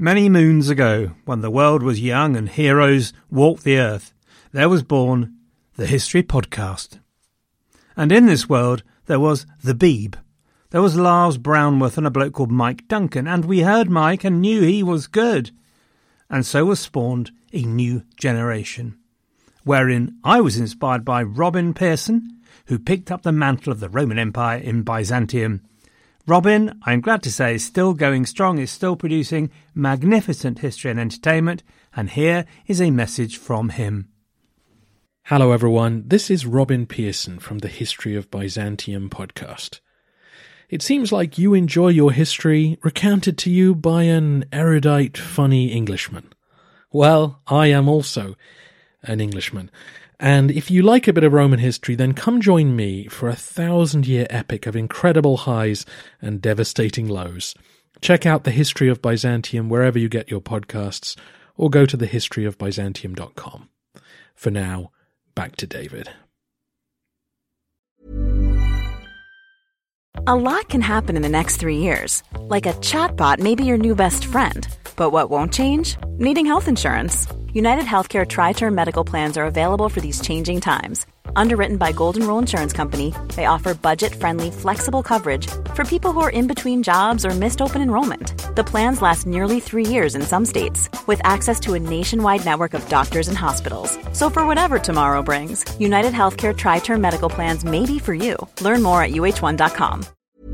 Many moons ago, when the world was young and heroes walked the earth, there was born the History Podcast. And in this world, there was the Beeb. There was Lars Brownworth and a bloke called Mike Duncan, and we heard Mike and knew he was good. And so was spawned a new generation, wherein I was inspired by Robin Pearson, who picked up the mantle of the Roman Empire in Byzantium. Robin, I'm glad to say, is still going strong, is still producing magnificent history and entertainment, and here is a message from him. Hello everyone, this is Robin Pearson from the History of Byzantium podcast. It seems like you enjoy your history recounted to you by an erudite, funny Englishman. Well, I am also an Englishman. And if you like a bit of Roman history, then come join me for a 1,000-year epic of incredible highs and devastating lows. Check out The History of Byzantium wherever you get your podcasts, or go to thehistoryofbyzantium.com. For now, back to David. A lot can happen in the next 3 years. Like a chatbot may be your new best friend. But what won't change? Needing health insurance. United Healthcare Tri-Term Medical Plans are available for these changing times. Underwritten by Golden Rule Insurance Company, they offer budget-friendly, flexible coverage for people who are in between jobs or missed open enrollment. The plans last nearly 3 years in some states, with access to a nationwide network of doctors and hospitals. So for whatever tomorrow brings, United Healthcare Tri-Term Medical Plans may be for you. Learn more at uh1.com.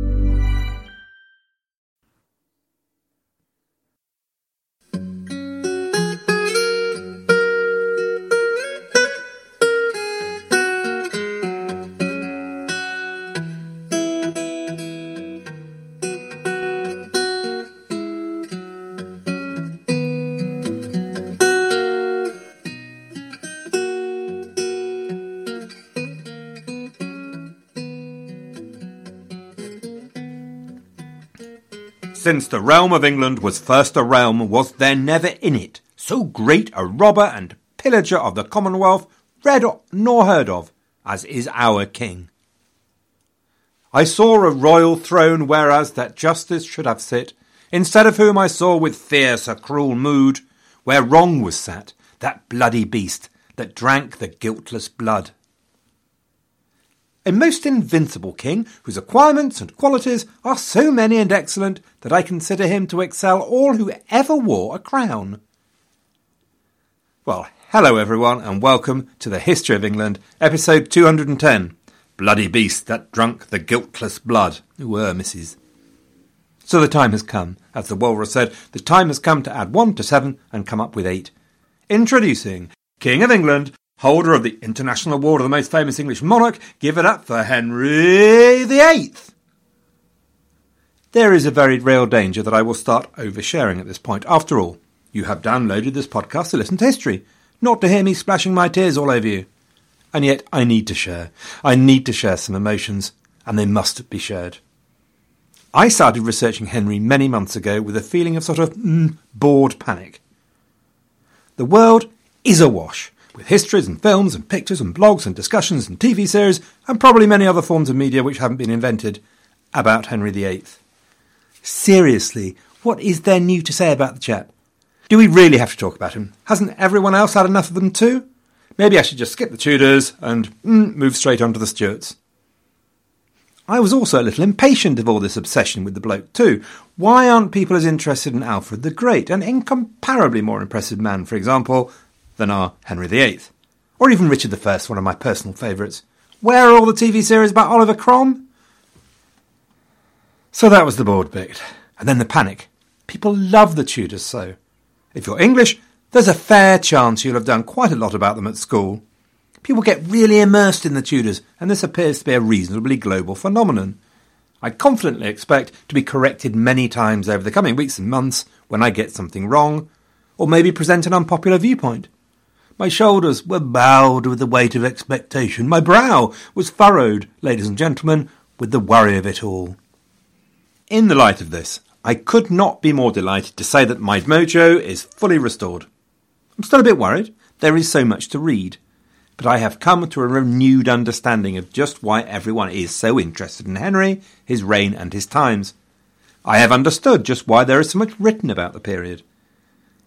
Since the realm of England was first a realm, was there never in it so great a robber and pillager of the Commonwealth, read nor heard of, as is our king. I saw a royal throne, whereas that justice should have sit, instead of whom I saw with fierce a cruel mood, where wrong was sat, that bloody beast that drank the guiltless blood. A most invincible king, whose acquirements and qualities are so many and excellent that I consider him to excel all who ever wore a crown. Well, hello everyone, and welcome to the History of England, episode 210, Bloody Beast That Drunk the Guiltless Blood. Misses. So the time has come, as the walrus said, the time has come to add 1 to 7 and come up with 8. Introducing King of England, holder of the International Award of the most famous English monarch, give it up for Henry VIII. There is a very real danger that I will start oversharing at this point. After all, you have downloaded this podcast to listen to history, not to hear me splashing my tears all over you. And yet I need to share. I need to share some emotions, and they must be shared. I started researching Henry many months ago with a feeling of sort of bored panic. The world is awash with histories and films and pictures and blogs and discussions and TV series and probably many other forms of media which haven't been invented about Henry VIII. Seriously, what is there new to say about the chap? Do we really have to talk about him? Hasn't everyone else had enough of them too? Maybe I should just skip the Tudors and move straight on to the Stuarts. I was also a little impatient of all this obsession with the bloke too. Why aren't people as interested in Alfred the Great, an incomparably more impressive man, for example, than are Henry VIII? Or even Richard I, one of my personal favourites. Where are all the TV series about Oliver Cromwell? So that was the bored bit. And then the panic. People love the Tudors so. If you're English, there's a fair chance you'll have done quite a lot about them at school. People get really immersed in the Tudors, and this appears to be a reasonably global phenomenon. I confidently expect to be corrected many times over the coming weeks and months when I get something wrong, or maybe present an unpopular viewpoint. My shoulders were bowed with the weight of expectation. My brow was furrowed, ladies and gentlemen, with the worry of it all. In the light of this, I could not be more delighted to say that my mojo is fully restored. I'm still a bit worried. There is so much to read. But I have come to a renewed understanding of just why everyone is so interested in Henry, his reign and his times. I have understood just why there is so much written about the period.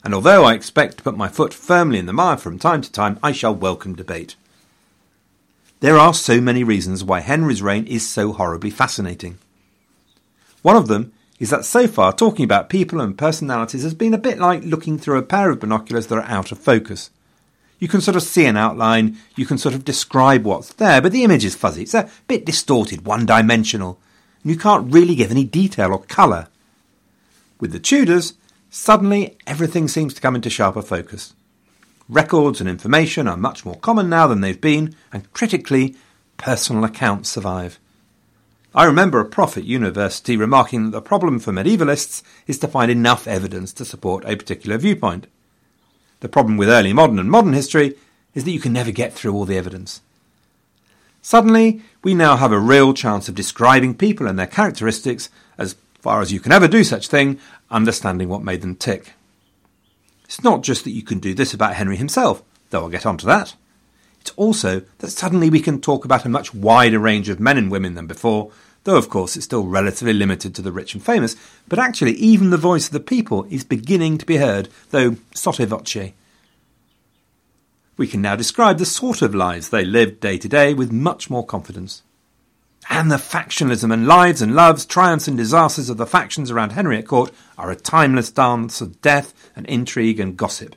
And although I expect to put my foot firmly in the mire from time to time, I shall welcome debate. There are so many reasons why Henry's reign is so horribly fascinating. One of them is that so far talking about people and personalities has been a bit like looking through a pair of binoculars that are out of focus. You can sort of see an outline, you can sort of describe what's there, but the image is fuzzy. It's a bit distorted, one-dimensional, and you can't really give any detail or colour. With the Tudors, suddenly everything seems to come into sharper focus. Records and information are much more common now than they've been, and critically, personal accounts survive. I remember a prof at university remarking that the problem for medievalists is to find enough evidence to support a particular viewpoint. The problem with early modern and modern history is that you can never get through all the evidence. Suddenly, we now have a real chance of describing people and their characteristics, as far as you can ever do such thing, understanding what made them tick. It's not just that you can do this about Henry himself, though I'll get on to that. It's also that suddenly we can talk about a much wider range of men and women than before, though of course it's still relatively limited to the rich and famous, but actually even the voice of the people is beginning to be heard, though sotto voce. We can now describe the sort of lives they lived day to day with much more confidence. And the factionalism and lives and loves, triumphs and disasters of the factions around Henry at court are a timeless dance of death and intrigue and gossip.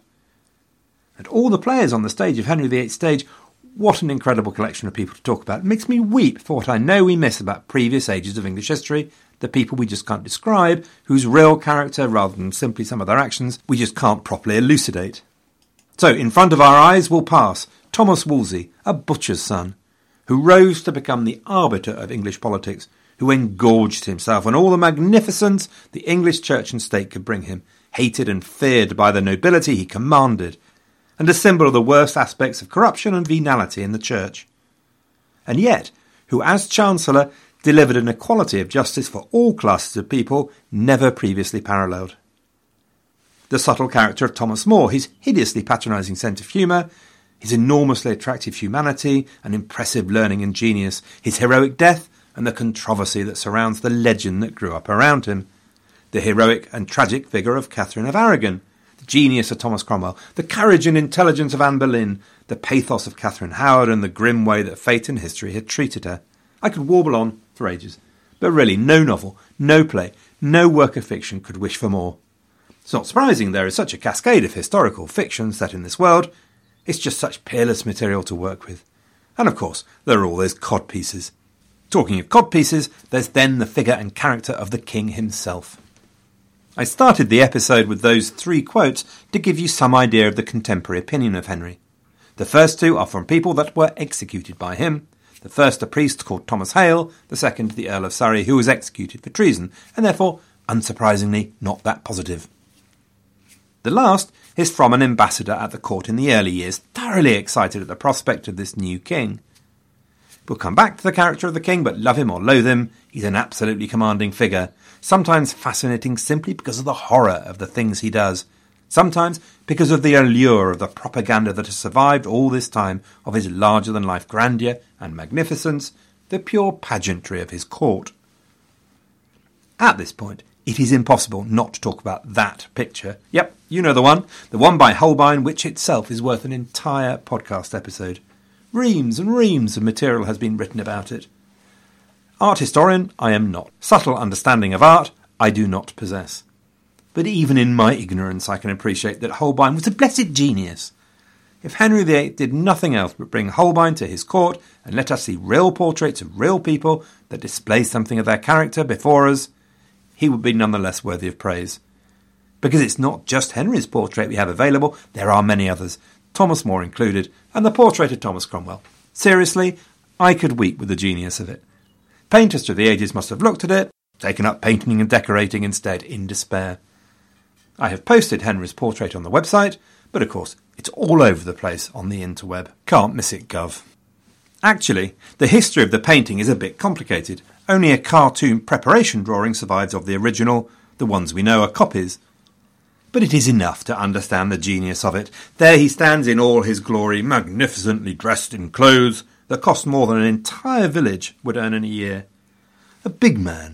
And all the players on the stage of Henry VIII's stage, what an incredible collection of people to talk about. It makes me weep for what I know we miss about previous ages of English history, the people we just can't describe, whose real character, rather than simply some of their actions, we just can't properly elucidate. So, in front of our eyes will pass Thomas Wolsey, a butcher's son, who rose to become the arbiter of English politics, who engorged himself on all the magnificence the English church and state could bring him, hated and feared by the nobility he commanded, and a symbol of the worst aspects of corruption and venality in the church. And yet, who as Chancellor delivered an equality of justice for all classes of people never previously paralleled. The subtle character of Thomas More, his hideously patronising sense of humour, his enormously attractive humanity and impressive learning and genius, his heroic death and the controversy that surrounds the legend that grew up around him, the heroic and tragic figure of Catherine of Aragon, the genius of Thomas Cromwell, the courage and intelligence of Anne Boleyn, the pathos of Catherine Howard and the grim way that fate and history had treated her. I could warble on for ages, but really no novel, no play, no work of fiction could wish for more. It's not surprising there is such a cascade of historical fiction set in this world. It's just such peerless material to work with. And of course, there are all those codpieces. Talking of codpieces, there's then the figure and character of the king himself. I started the episode with those 3 quotes to give you some idea of the contemporary opinion of Henry. The first 2 are from people that were executed by him. The first a priest called Thomas Hale, the second the Earl of Surrey, who was executed for treason, and therefore, unsurprisingly, not that positive. The last is from an ambassador at the court in the early years, thoroughly excited at the prospect of this new king. We'll come back to the character of the king, but love him or loathe him, he's an absolutely commanding figure, sometimes fascinating simply because of the horror of the things he does, sometimes because of the allure of the propaganda that has survived all this time of his larger-than-life grandeur and magnificence, the pure pageantry of his court. At this point, it is impossible not to talk about that picture. Yep, you know the one by Holbein, which itself is worth an entire podcast episode. Reams and reams of material has been written about it. Art historian, I am not. Subtle understanding of art, I do not possess. But even in my ignorance, I can appreciate that Holbein was a blessed genius. If Henry VIII did nothing else but bring Holbein to his court and let us see real portraits of real people that display something of their character before us, he would be none the less worthy of praise. Because it's not just Henry's portrait we have available, there are many others, Thomas More included, and the portrait of Thomas Cromwell. Seriously, I could weep with the genius of it. Painters through the ages must have looked at it, taken up painting and decorating instead in despair. I have posted Henry's portrait on the website, but of course it's all over the place on the interweb. Can't miss it, gov. Actually, the history of the painting is a bit complicated. Only a cartoon preparation drawing survives of the original. The ones we know are copies. But it is enough to understand the genius of it. There he stands in all his glory, magnificently dressed in clothes that cost more than an entire village would earn in a year. A big man,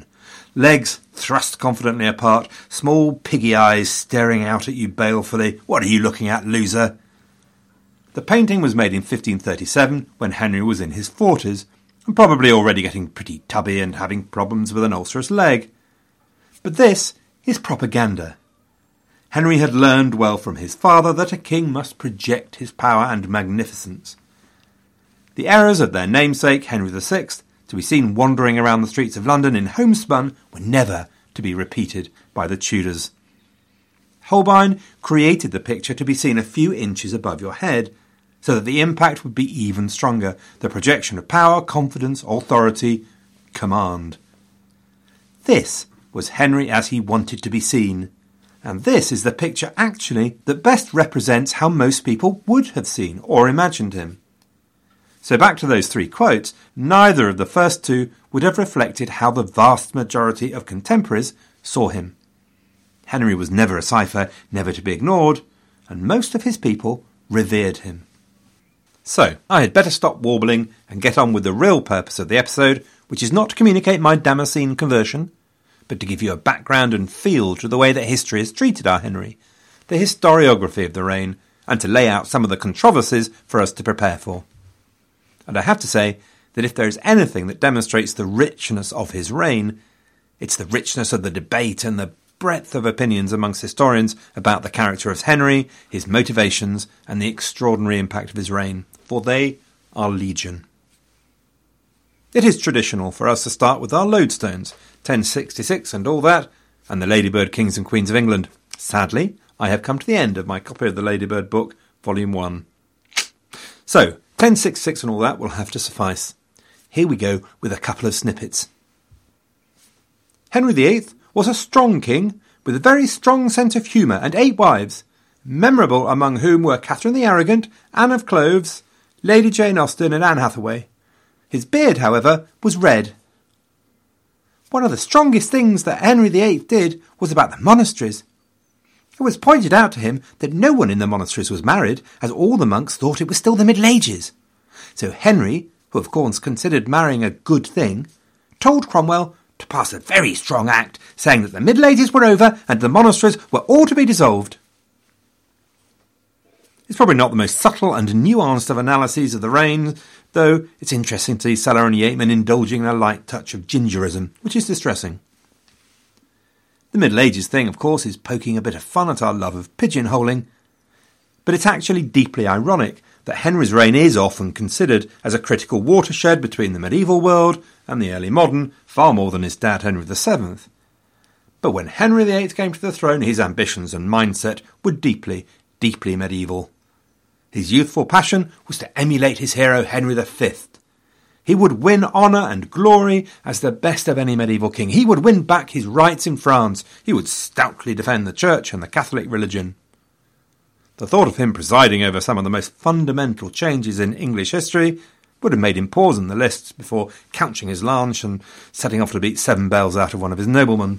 legs thrust confidently apart, small piggy eyes staring out at you balefully. What are you looking at, loser? The painting was made in 1537 when Henry was in his 40s, and probably already getting pretty tubby and having problems with an ulcerous leg. But this is propaganda. Henry had learned well from his father that a king must project his power and magnificence. The errors of their namesake, Henry VI, to be seen wandering around the streets of London in homespun, were never to be repeated by the Tudors. Holbein created the picture to be seen a few inches above your head, so that the impact would be even stronger, the projection of power, confidence, authority, command. This was Henry as he wanted to be seen, and this is the picture actually that best represents how most people would have seen or imagined him. So back to those three quotes, neither of the first two would have reflected how the vast majority of contemporaries saw him. Henry was never a cipher, never to be ignored, and most of his people revered him. So, I had better stop warbling and get on with the real purpose of the episode, which is not to communicate my Damascene conversion, but to give you a background and feel to the way that history has treated our Henry, the historiography of the reign, and to lay out some of the controversies for us to prepare for. And I have to say that if there is anything that demonstrates the richness of his reign, it's the richness of the debate and the breadth of opinions amongst historians about the character of Henry, his motivations, and the extraordinary impact of his reign, for they are legion. It is traditional for us to start with our lodestones, 1066 and all that, and the Ladybird Kings and Queens of England. Sadly, I have come to the end of my copy of the Ladybird book, Volume 1. So, 1066 and all that will have to suffice. Here we go with a couple of snippets. Henry VIII was a strong king with a very strong sense of humour and 8 wives, memorable among whom were Catherine the Arrogant, Anne of Cloves, Lady Jane Austen and Anne Hathaway. His beard, however, was red. One of the strongest things that Henry VIII did was about the monasteries. It was pointed out to him that no one in the monasteries was married, as all the monks thought it was still the Middle Ages. So Henry, who of course considered marrying a good thing, told Cromwell to pass a very strong act saying that the Middle Ages were over and the monasteries were all to be dissolved. It's probably not the most subtle and nuanced of analyses of the reign, though it's interesting to see Sellar and Yeatman indulging in a light touch of gingerism, which is distressing. The Middle Ages thing, of course, is poking a bit of fun at our love of pigeonholing, but it's actually deeply ironic that Henry's reign is often considered as a critical watershed between the medieval world and the early modern, far more than his dad Henry VII. But when Henry VIII came to the throne, his ambitions and mindset were deeply, deeply medieval. His youthful passion was to emulate his hero Henry V. He would win honour and glory as the best of any medieval king. He would win back his rights in France. He would stoutly defend the Church and the Catholic religion. The thought of him presiding over some of the most fundamental changes in English history would have made him pause in the lists before couching his lance and setting off to beat 7 bells out of one of his noblemen.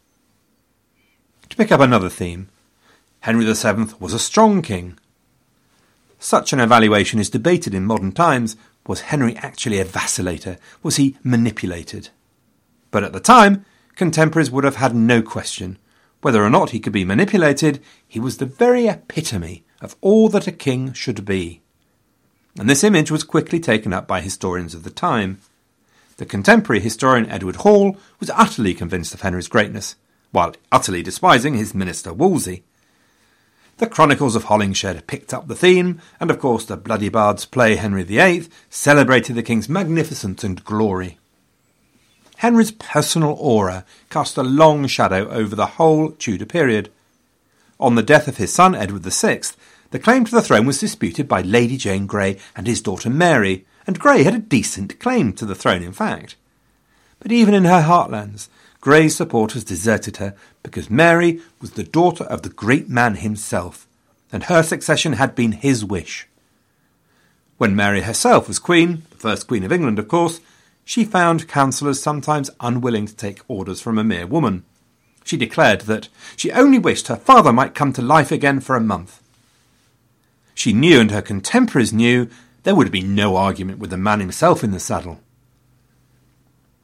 To pick up another theme, Henry VII was a strong king. Such an evaluation is debated in modern times. Was Henry actually a vacillator? Was he manipulated? But at the time, contemporaries would have had no question. Whether or not he could be manipulated, he was the very epitome of all that a king should be. And this image was quickly taken up by historians of the time. The contemporary historian Edward Hall was utterly convinced of Henry's greatness, while utterly despising his minister Wolsey. The Chronicles of Holinshed picked up the theme, and of course the Bloody Bards play Henry VIII celebrated the king's magnificence and glory. Henry's personal aura cast a long shadow over the whole Tudor period. On the death of his son Edward VI, the claim to the throne was disputed by Lady Jane Grey and his daughter Mary, and Grey had a decent claim to the throne in fact. But even in her heartlands, Grey's supporters deserted her because Mary was the daughter of the great man himself, and her succession had been his wish. When Mary herself was queen, the first queen of England of course, she found counsellors sometimes unwilling to take orders from a mere woman. She declared that she only wished her father might come to life again for a month. She knew, and her contemporaries knew, there would be no argument with the man himself in the saddle.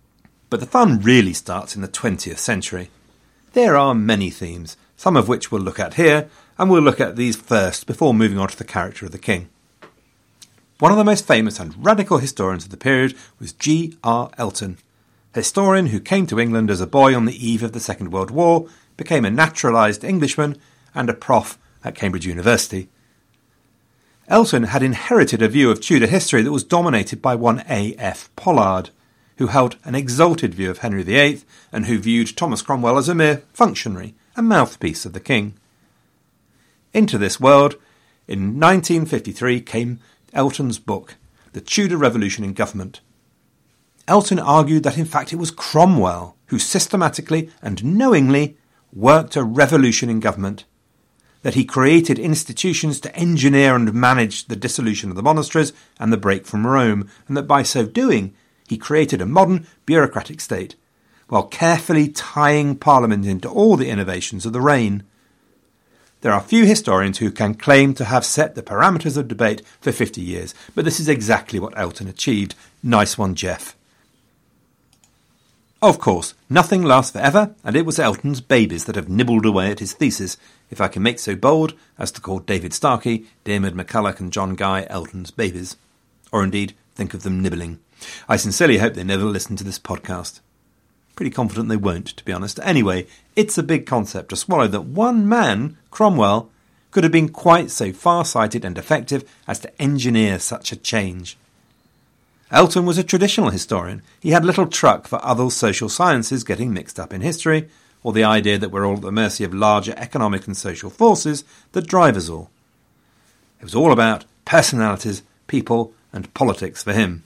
But the fun really starts in the 20th century. There are many themes, some of which we'll look at here, and we'll look at these first before moving on to the character of the king. One of the most famous and radical historians of the period was G.R. Elton, a historian who came to England as a boy on the eve of the Second World War, became a naturalised Englishman and a prof at Cambridge University. Elton had inherited a view of Tudor history that was dominated by one A.F. Pollard, who held an exalted view of Henry VIII and who viewed Thomas Cromwell as a mere functionary, a mouthpiece of the king. Into this world, in 1953, came Elton's book, The Tudor Revolution in Government. Elton argued that in fact it was Cromwell who systematically and knowingly worked a revolution in government, that he created institutions to engineer and manage the dissolution of the monasteries and the break from Rome, and that by so doing he created a modern bureaucratic state, while carefully tying Parliament into all the innovations of the reign. There are few historians who can claim to have set the parameters of debate for 50 years, but this is exactly what Elton achieved. Nice one, Jeff. Of course, nothing lasts forever, and it was Elton's babies that have nibbled away at his thesis, if I can make so bold as to call David Starkey, Diarmaid MacCulloch and John Guy Elton's babies. Or indeed, think of them nibbling. I sincerely hope they never listen to this podcast. Pretty confident they won't, to be honest. Anyway, it's a big concept to swallow that one man, Cromwell, could have been quite so far-sighted and effective as to engineer such a change. Elton was a traditional historian. He had little truck for other social sciences getting mixed up in history, or the idea that we're all at the mercy of larger economic and social forces that drive us all. It was all about personalities, people, and politics for him.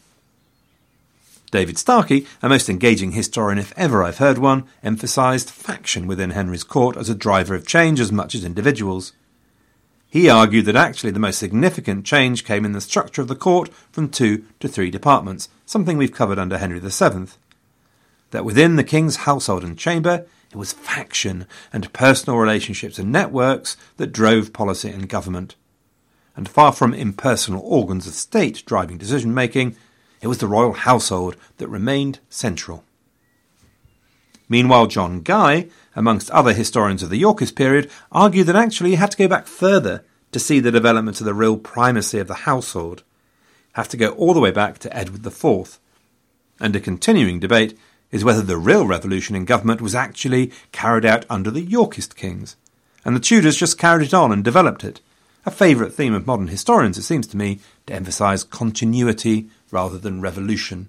David Starkey, a most engaging historian if ever I've heard one, emphasised faction within Henry's court as a driver of change as much as individuals. He argued that actually the most significant change came in the structure of the court from 2 to 3 departments, something we've covered under Henry VII. That within the king's household and chamber, it was faction and personal relationships and networks that drove policy and government. And far from impersonal organs of state driving decision-making, it was the royal household that remained central. Meanwhile, John Guy, amongst other historians of the Yorkist period, argued that actually you had to go back further to see the development of the real primacy of the household. Have to go all the way back to Edward IV. And a continuing debate is whether the real revolution in government was actually carried out under the Yorkist kings, and the Tudors just carried it on and developed it. A favourite theme of modern historians, it seems to me, to emphasise continuity rather than revolution.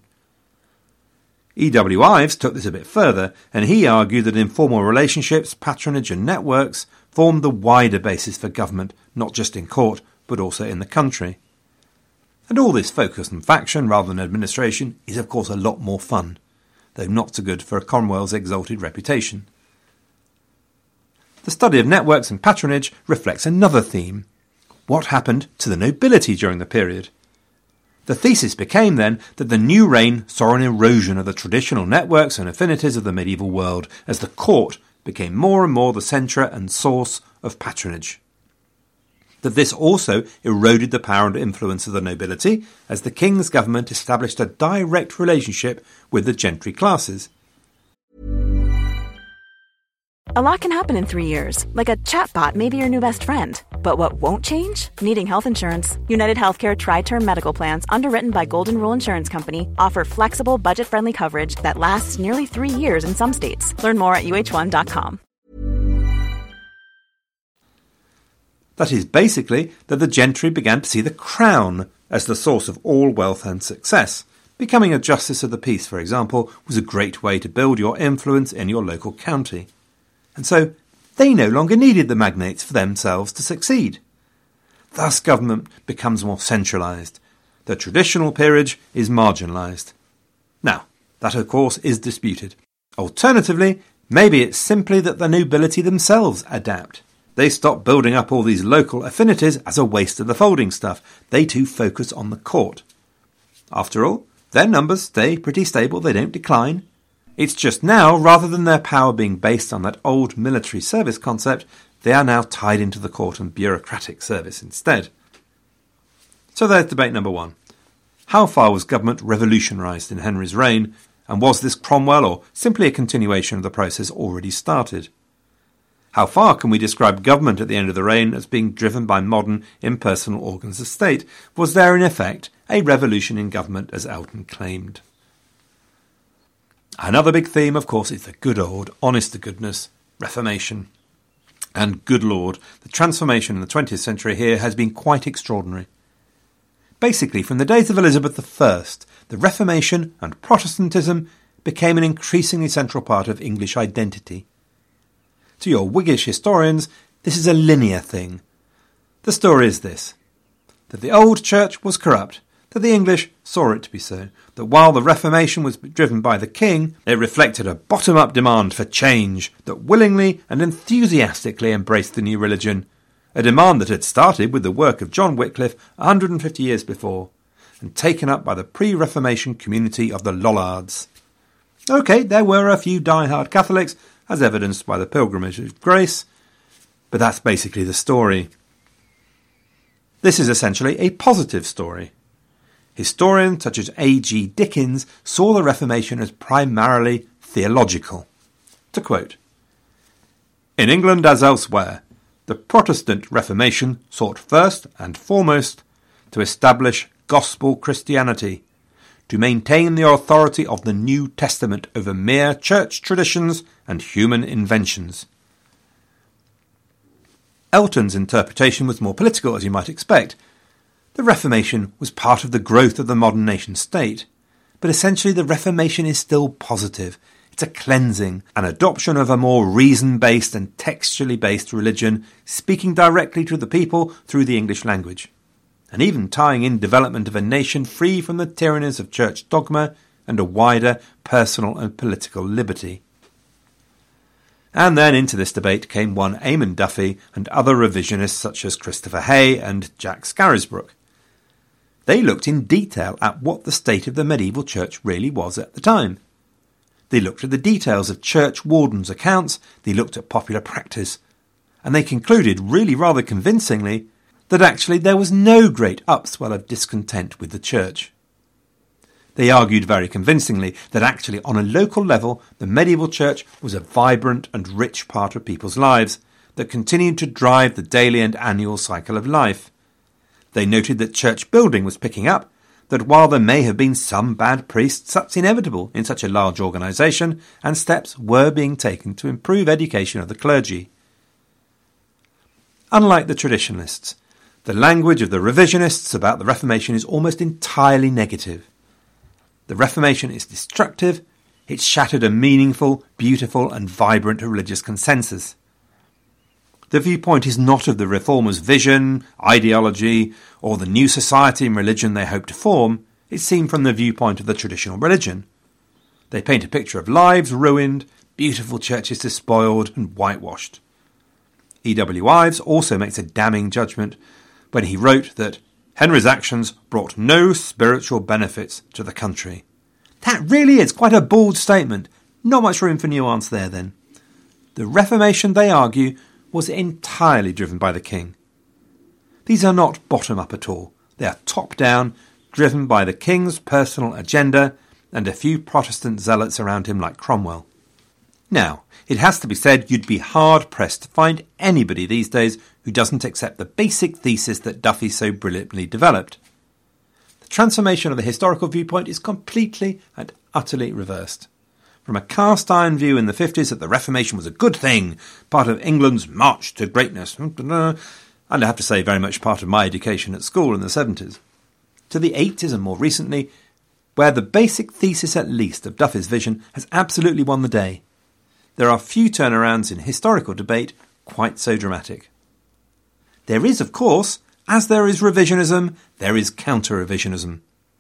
E.W. Ives took this a bit further, and he argued that informal relationships, patronage and networks formed the wider basis for government, not just in court, but also in the country. And all this focus on faction rather than administration is of course a lot more fun, though not so good for Cromwell's exalted reputation. The study of networks and patronage reflects another theme. What happened to the nobility during the period? The thesis became then that the new reign saw an erosion of the traditional networks and affinities of the medieval world as the court became more and more the centre and source of patronage. That this also eroded the power and influence of the nobility as the king's government established a direct relationship with the gentry classes. A lot can happen in 3 years, like a chatbot may be your new best friend. But what won't change? Needing health insurance. United Healthcare Tri-Term Medical Plans, underwritten by Golden Rule Insurance Company, offer flexible, budget-friendly coverage that lasts nearly 3 years in some states. Learn more at uh1.com. That is basically that the gentry began to see the crown as the source of all wealth and success. Becoming a justice of the peace, for example, was a great way to build your influence in your local county. And so they no longer needed the magnates for themselves to succeed. Thus government becomes more centralised. The traditional peerage is marginalised. Now, that of course is disputed. Alternatively, maybe it's simply that the nobility themselves adapt. They stop building up all these local affinities as a waste of the folding stuff. They too focus on the court. After all, their numbers stay pretty stable, they don't decline. It's just now, rather than their power being based on that old military service concept, they are now tied into the court and bureaucratic service instead. So there's debate number one. How far was government revolutionised in Henry's reign, And was this Cromwell or simply a continuation of the process already started? How far can we describe government at the end of the reign as being driven by modern impersonal organs of state? Was there in effect a revolution in government as Elton claimed? Another big theme, of course, is the good old, honest-to-goodness Reformation. And good Lord, the transformation in the 20th century here has been quite extraordinary. Basically, from the days of Elizabeth I, the Reformation and Protestantism became an increasingly central part of English identity. To your Whiggish historians, this is a linear thing. The story is this: that the old church was corrupt, that the English saw it to be so, that while the Reformation was driven by the king, it reflected a bottom-up demand for change that willingly and enthusiastically embraced the new religion, a demand that had started with the work of John Wycliffe 150 years before, and taken up by the pre-Reformation community of the Lollards. OK, there were a few die-hard Catholics, as evidenced by the Pilgrimage of Grace, but that's basically the story. This is essentially a positive story. Historians such as A.G. Dickens saw the Reformation as primarily theological. To quote, "In England as elsewhere, the Protestant Reformation sought first and foremost to establish gospel Christianity, to maintain the authority of the New Testament over mere church traditions and human inventions." Elton's interpretation was more political, as you might expect. The Reformation was part of the growth of the modern nation-state, but essentially the Reformation is still positive. It's a cleansing, an adoption of a more reason-based and textually based religion, speaking directly to the people through the English language, and even tying in development of a nation free from the tyrannies of church dogma and a wider personal and political liberty. And then into this debate came one Eamon Duffy and other revisionists such as Christopher Hay and Jack Scarisbrooke. They looked in detail at what the state of the medieval church really was at the time. They looked at the details of church wardens' accounts, they looked at popular practice, and they concluded, really rather convincingly, that actually there was no great upswell of discontent with the church. They argued very convincingly that actually on a local level the medieval church was a vibrant and rich part of people's lives that continued to drive the daily and annual cycle of life. They noted that church building was picking up, that while there may have been some bad priests, that's inevitable in such a large organisation, and steps were being taken to improve education of the clergy. Unlike the traditionalists, the language of the revisionists about the Reformation is almost entirely negative. The Reformation is destructive, it shattered a meaningful, beautiful and vibrant religious consensus. The viewpoint is not of the reformers' vision, ideology, or the new society and religion they hope to form. It's seen from the viewpoint of the traditional religion. They paint a picture of lives ruined, beautiful churches despoiled and whitewashed. E.W. Ives also makes a damning judgment when he wrote that Henry's actions brought no spiritual benefits to the country. That really is quite a bold statement. Not much room for nuance there then. The Reformation, they argue, was entirely driven by the king. These are not bottom-up at all. They are top-down, driven by the king's personal agenda and a few Protestant zealots around him like Cromwell. Now, it has to be said you'd be hard-pressed to find anybody these days who doesn't accept the basic thesis that Duffy so brilliantly developed. The transformation of the historical viewpoint is completely and utterly reversed. From a cast-iron view in the 50s that the Reformation was a good thing, part of England's march to greatness, and I have to say very much part of my education at school in the 70s, to the 80s and more recently, where the basic thesis at least of Duffy's vision has absolutely won the day. There are few turnarounds in historical debate quite so dramatic. There is, of course, as there is revisionism, there is counter-revisionism.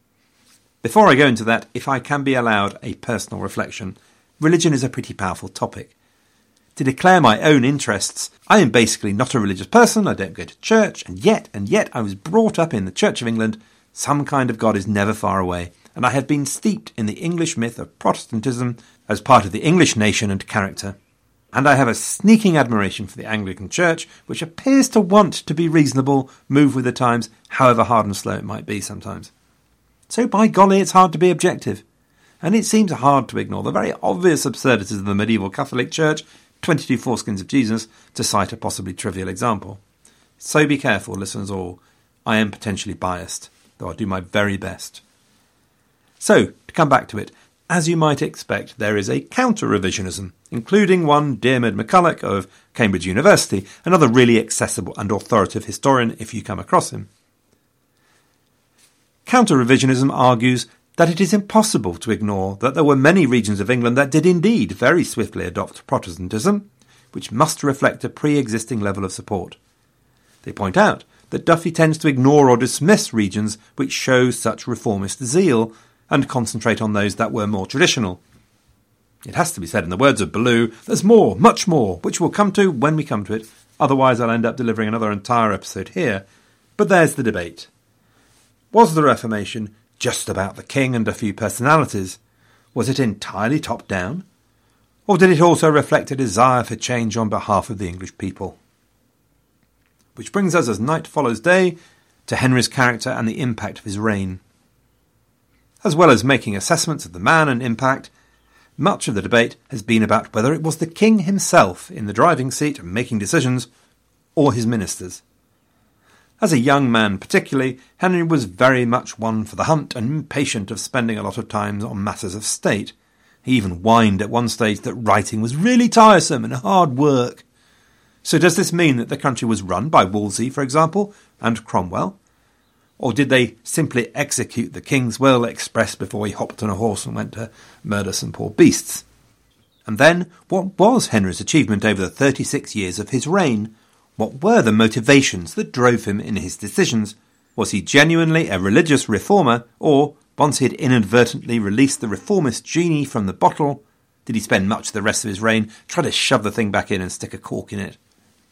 Before I go into that, if I can be allowed a personal reflection, religion is a pretty powerful topic. To declare my own interests, I am basically not a religious person, I don't go to church, and yet I was brought up in the Church of England. Some kind of God is never far away, and I have been steeped in the English myth of Protestantism as part of the English nation and character. And I have a sneaking admiration for the Anglican Church, which appears to want to be reasonable, move with the times, however hard and slow it might be sometimes. So by golly, it's hard to be objective. and it seems hard to ignore the very obvious absurdities of the medieval Catholic Church, 22 foreskins of Jesus, to cite a possibly trivial example. So be careful, listeners all. I am potentially biased, though I do my very best. So, to come back to it, as you might expect, there is a counter-revisionism, including one Diarmaid MacCulloch of Cambridge University, another really accessible and authoritative historian if you come across him. Counter-revisionism argues that it is impossible to ignore that there were many regions of England that did indeed very swiftly adopt Protestantism, which must reflect a pre-existing level of support. They point out that Duffy tends to ignore or dismiss regions which show such reformist zeal and concentrate on those that were more traditional. It has to be said in the words of Ballou, there's more, much more, which we'll come to when we come to it, otherwise I'll end up delivering another entire episode here. But there's the debate. Was the Reformation just about the king and a few personalities? Was it entirely top-down? Or did it also reflect a desire for change on behalf of the English people? Which brings us, as night follows day, to Henry's character and the impact of his reign. As well as making assessments of the man and impact, much of the debate has been about whether it was the king himself in the driving seat making decisions, or his ministers. As a young man particularly, Henry was very much one for the hunt and impatient of spending a lot of time on matters of state. He even whined at one stage that writing was really tiresome and hard work. So does this mean that the country was run by Wolsey, for example, and Cromwell? Or did they simply execute the king's will expressed before he hopped on a horse and went to murder some poor beasts? And then, what was Henry's achievement over the 36 years of his reign? What were the motivations that drove him in his decisions? Was he genuinely a religious reformer, or, once he had inadvertently released the reformist genie from the bottle, did he spend much of the rest of his reign trying to shove the thing back in and stick a cork in it?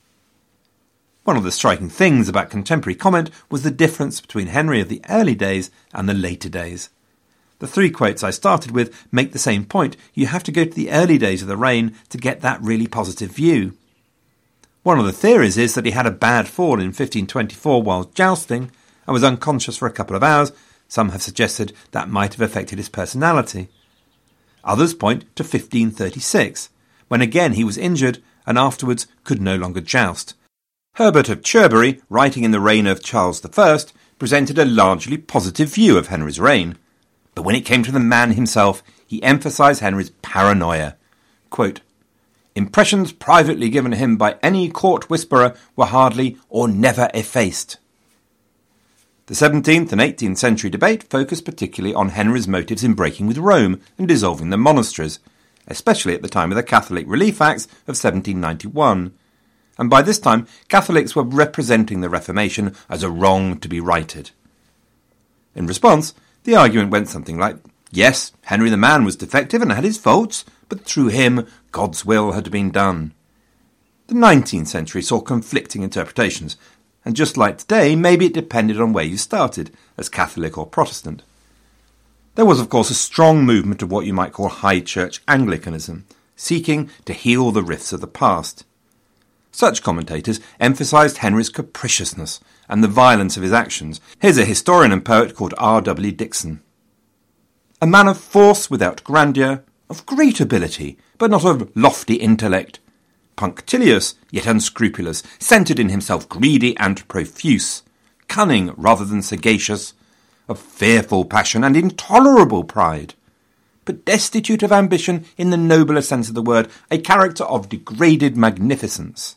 One of the striking things about contemporary comment was the difference between Henry of the early days and the later days. The three quotes I started with make the same point. You have to go to the early days of the reign to get that really positive view. One of the theories is that he had a bad fall in 1524 while jousting and was unconscious for a couple of hours. Some have suggested that might have affected his personality. Others point to 1536, when again he was injured and afterwards could no longer joust. Herbert of Cherbury, writing in the reign of Charles I, presented a largely positive view of Henry's reign. But when it came to the man himself, he emphasised Henry's paranoia. Quote, "Impressions privately given him by any court whisperer were hardly or never effaced." The 17th and 18th century debate focused particularly on Henry's motives in breaking with Rome and dissolving the monasteries, especially at the time of the Catholic Relief Acts of 1791. And by this time, Catholics were representing the Reformation as a wrong to be righted. In response, the argument went something like, yes, Henry the man was defective and had his faults, but through him, God's will had been done. The 19th century saw conflicting interpretations, and just like today, maybe it depended on where you started, as Catholic or Protestant. There was, of course, a strong movement of what you might call High Church Anglicanism, seeking to heal the rifts of the past. Such commentators emphasised Henry's capriciousness and the violence of his actions. Here's a historian and poet called R.W. Dixon. "A man of force without grandeur, of great ability, but not of lofty intellect, punctilious yet unscrupulous, centred in himself, greedy and profuse, cunning rather than sagacious, of fearful passion and intolerable pride, but destitute of ambition in the nobler sense of the word, a character of degraded magnificence."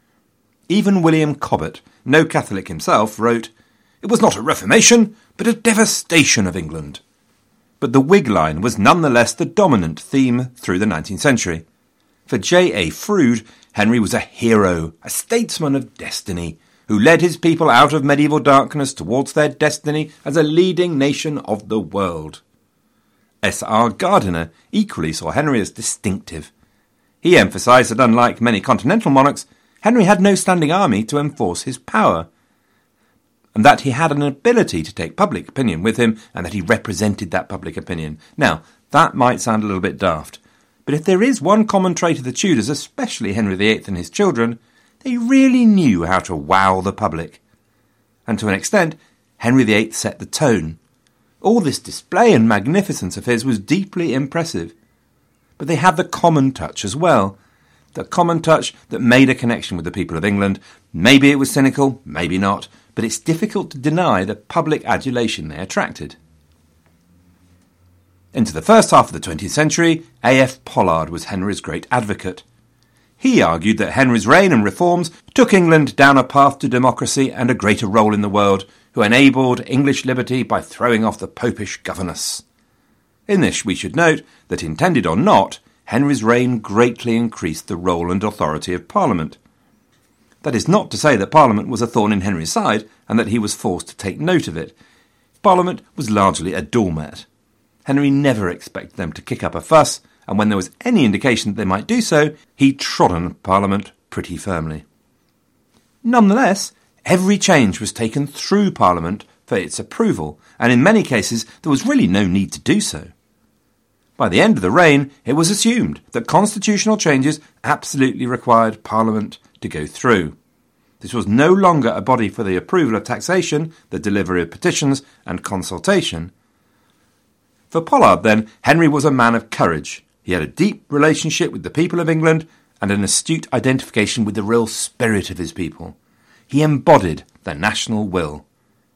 Even William Cobbett, no Catholic himself, wrote, "It was not a reformation, but a devastation of England." But the Whig line was nonetheless the dominant theme through the 19th century. For J.A. Froude, Henry was a hero, a statesman of destiny, who led his people out of medieval darkness towards their destiny as a leading nation of the world. S.R. Gardiner equally saw Henry as distinctive. He emphasised that unlike many continental monarchs, Henry had no standing army to enforce his power, and that he had an ability to take public opinion with him, and that he represented that public opinion. Now, that might sound a little bit daft, but if there is one common trait of the Tudors, especially Henry VIII and his children, they really knew how to wow the public. And to an extent, Henry VIII set the tone. All this display and magnificence of his was deeply impressive. But they had the common touch as well. The common touch that made a connection with the people of England. Maybe it was cynical, maybe not, but it's difficult to deny the public adulation they attracted. Into the first half of the 20th century, A.F. Pollard was Henry's great advocate. He argued that Henry's reign and reforms took England down a path to democracy and a greater role in the world, who enabled English liberty by throwing off the popish governess. In this we should note that, intended or not, Henry's reign greatly increased the role and authority of Parliament. That is not to say that Parliament was a thorn in Henry's side and that he was forced to take note of it. Parliament was largely a doormat. Henry never expected them to kick up a fuss, and when there was any indication that they might do so, he trod on Parliament pretty firmly. Nonetheless, every change was taken through Parliament for its approval, and in many cases there was really no need to do so. By the end of the reign, it was assumed that constitutional changes absolutely required Parliament to go through. This was no longer a body for the approval of taxation, the delivery of petitions, and consultation. For Pollard, then, Henry was a man of courage. He had a deep relationship with the people of England and an astute identification with the real spirit of his people. He embodied the national will.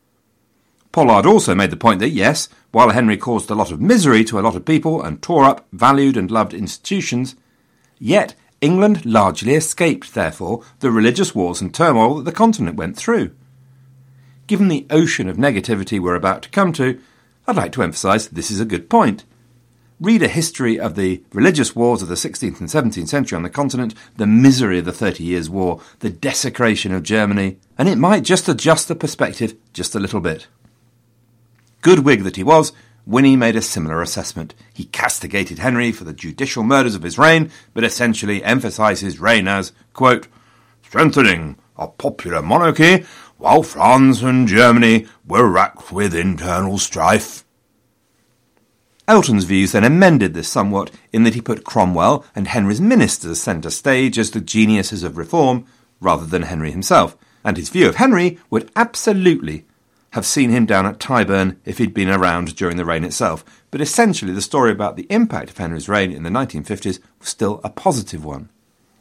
Pollard also made the point that, yes, while Henry caused a lot of misery to a lot of people and tore up valued and loved institutions, yet England largely escaped, therefore, the religious wars and turmoil that the continent went through. Given the ocean of negativity we're about to come to, I'd like to emphasise this is a good point. Read a history of the religious wars of the 16th and 17th century on the continent, the misery of the 30 Years' War, the desecration of Germany, and it might just adjust the perspective just a little bit. Good Whig that he was, Winnie made a similar assessment. He castigated Henry for the judicial murders of his reign, but essentially emphasised his reign as, quote, strengthening a popular monarchy while France and Germany were racked with internal strife. Elton's views then amended this somewhat in that he put Cromwell and Henry's ministers centre stage as the geniuses of reform, rather than Henry himself, and his view of Henry would absolutely have seen him down at Tyburn if he'd been around during the reign itself, but essentially the story about the impact of Henry's reign in the 1950s was still a positive one.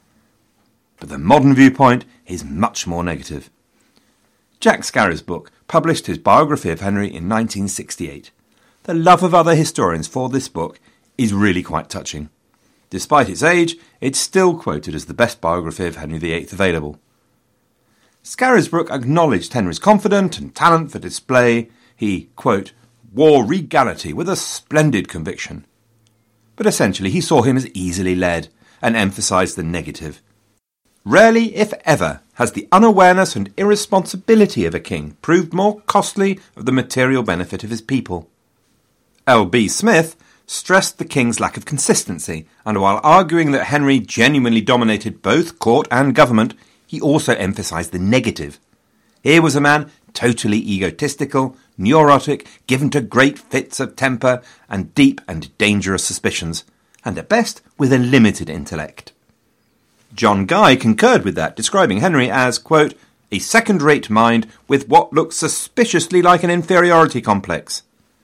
But the modern viewpoint is much more negative. Jack Scarry's book published his biography of Henry in 1968. The love of other historians for this book is really quite touching. Despite its age, it's still quoted as the best biography of Henry VIII available. Scarry's book acknowledged Henry's confidence and talent for display. He, quote, wore regality with a splendid conviction. But essentially he saw him as easily led and emphasised the negative. Rarely, if ever, has the unawareness and irresponsibility of a king proved more costly of the material benefit of his people. L.B. Smith stressed the king's lack of consistency, and while arguing that Henry genuinely dominated both court and government, he also emphasised the negative. Here was a man totally egotistical, neurotic, given to great fits of temper, and deep and dangerous suspicions, and at best with a limited intellect. John Guy concurred with that, describing Henry as, quote, a second-rate mind with what looks suspiciously like an inferiority complex.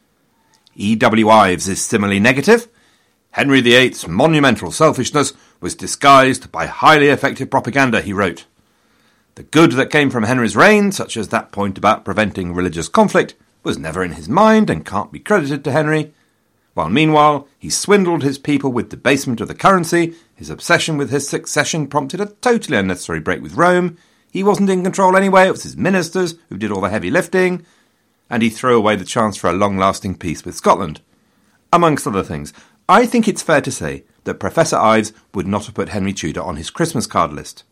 E.W. Ives is similarly negative. Henry VIII's monumental selfishness was disguised by highly effective propaganda, he wrote. The good that came from Henry's reign, such as that point about preventing religious conflict, was never in his mind and can't be credited to Henry, while meanwhile he swindled his people with debasement of the currency, his obsession with his succession prompted a totally unnecessary break with Rome, he wasn't in control anyway, it was his ministers who did all the heavy lifting, and he threw away the chance for a long-lasting peace with Scotland. Amongst other things, I think it's fair to say that Professor Ives would not have put Henry Tudor on his Christmas card list.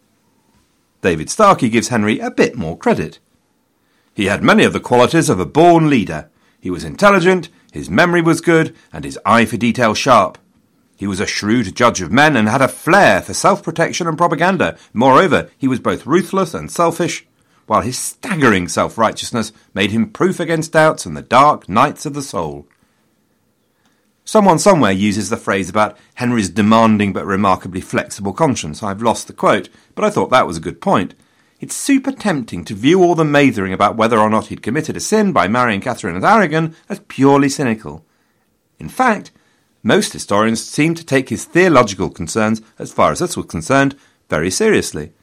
David Starkey gives Henry a bit more credit. He had many of the qualities of a born leader. He was intelligent, his memory was good, and his eye for detail sharp. He was a shrewd judge of men and had a flair for self-protection and propaganda. Moreover, he was both ruthless and selfish, while his staggering self-righteousness made him proof against doubts and the dark nights of the soul. Someone somewhere uses the phrase about Henry's demanding but remarkably flexible conscience. I've lost the quote, but I thought that was a good point. it's super tempting to view all the mathering about whether or not he'd committed a sin by marrying Catherine of Aragon as purely cynical. In fact, most historians seem to take his theological concerns, as far as this was concerned, very seriously.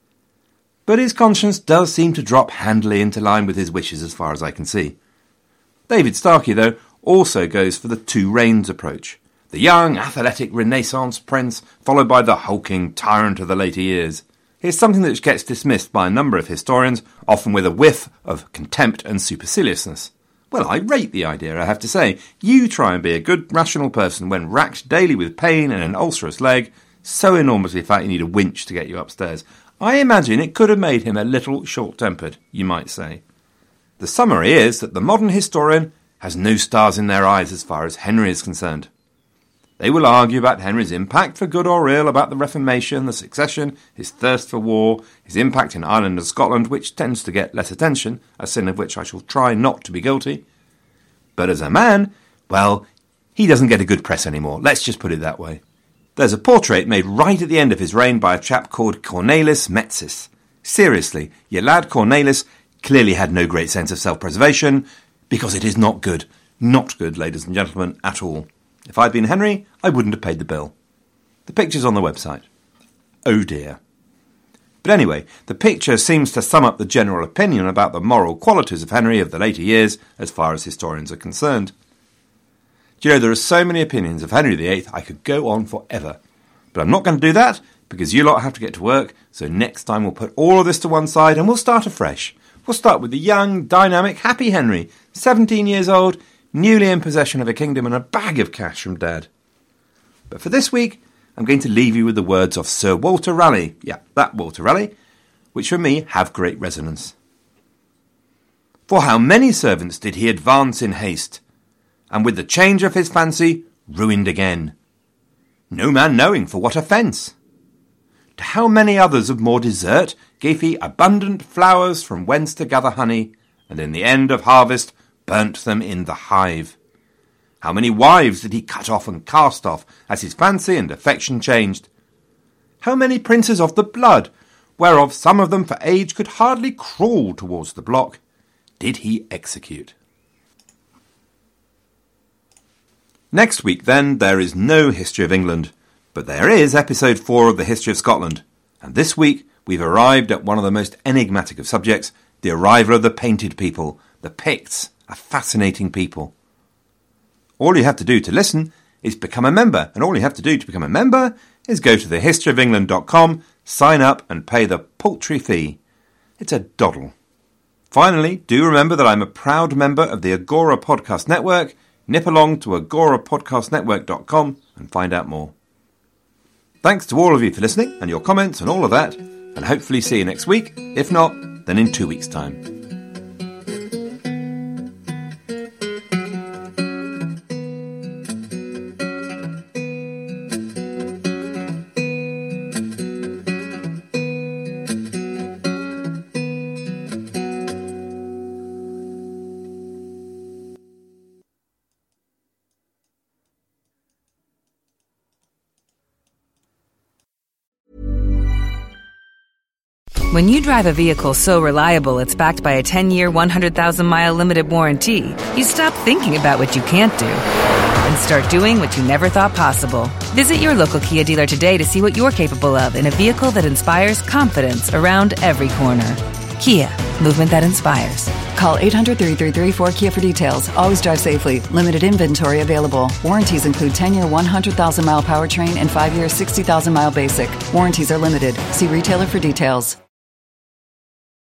But his conscience does seem to drop handily into line with his wishes as far as I can see. David Starkey, though, also goes for the two reigns approach. The young, athletic Renaissance prince, followed by the hulking tyrant of the later years. Here's something that gets dismissed by a number of historians, often with a whiff of contempt and superciliousness. Well, I rate the idea, I have to say. You try and be a good, rational person when racked daily with pain and an ulcerous leg, so enormously fat you need a winch to get you upstairs. I imagine it could have made him a little short-tempered, you might say. The summary is that the modern historian has no stars in their eyes as far as Henry is concerned. They will argue about Henry's impact, for good or ill, about the Reformation, the succession, his thirst for war, his impact in Ireland and Scotland, which tends to get less attention, a sin of which I shall try not to be guilty. But as a man, well, he doesn't get a good press anymore, let's just put it that way. There's a portrait made right at the end of his reign by a chap called Cornelis Metzys. Seriously, your lad Cornelis clearly had no great sense of self-preservation, because it is not good, ladies and gentlemen, at all. If I'd been Henry, I wouldn't have paid the bill. The picture's on the website. Oh dear. But anyway, the picture seems to sum up the general opinion about the moral qualities of Henry of the later years, as far as historians are concerned. Do you know, there are so many opinions of Henry VIII, I could go on forever. But I'm not going to do that, because you lot have to get to work, so next time we'll put all of this to one side and we'll start afresh. We'll start with the young, dynamic, happy Henry, 17 years old, newly in possession of a kingdom and a bag of cash from Dad. But for this week, I'm going to leave you with the words of Sir Walter Raleigh. Yeah, that Walter Raleigh, which for me have great resonance. For how many servants did he advance in haste, and with the change of his fancy, ruined again? No man knowing for what offence. To how many others of more desert gave he abundant flowers from whence to gather honey, and in the end of harvest burnt them in the hive? How many wives did he cut off and cast off, as his fancy and affection changed? How many princes of the blood, whereof some of them for age could hardly crawl towards the block, did he execute? Next week, then, there is no History of England, but there is episode 4 of the History of Scotland, and this week we've arrived at one of the most enigmatic of subjects, the arrival of the Painted People, the Picts, a fascinating people. All you have to do to listen is become a member, and all you have to do to become a member is go to thehistoryofengland.com, sign up and pay the paltry fee. It's a doddle. Finally, do remember that I'm a proud member of the Agora Podcast Network. Nip along to agorapodcastnetwork.com and find out more. Thanks to all of you for listening and your comments and all of that, and hopefully see you next week. If not, then in 2 weeks' time. When you drive a vehicle so reliable it's backed by a 10-year, 100,000-mile limited warranty, you stop thinking about what you can't do and start doing what you never thought possible. Visit your local Kia dealer today to see what you're capable of in a vehicle that inspires confidence around every corner. Kia, movement that inspires. Call 800-333-4KIA for details. Always drive safely. Limited inventory available. Warranties include 10-year, 100,000-mile powertrain and 5-year, 60,000-mile basic. Warranties are limited. See retailer for details.